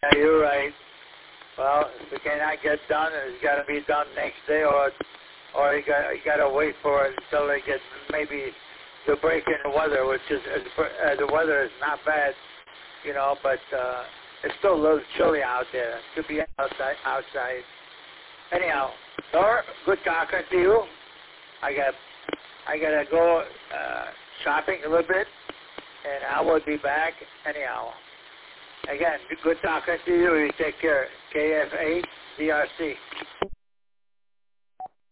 Yeah, you're right. Well, if it cannot get done, it's got to be done next day, or you got to wait for it until they get maybe the break in the weather, which is the weather is not bad, but it's still a little chilly out there. It could be outside. Anyhow, Thor, good talking to you. I gotta go shopping a little bit, and I will be back anyhow. Again, good talking to you. You take care. KF8 DRC.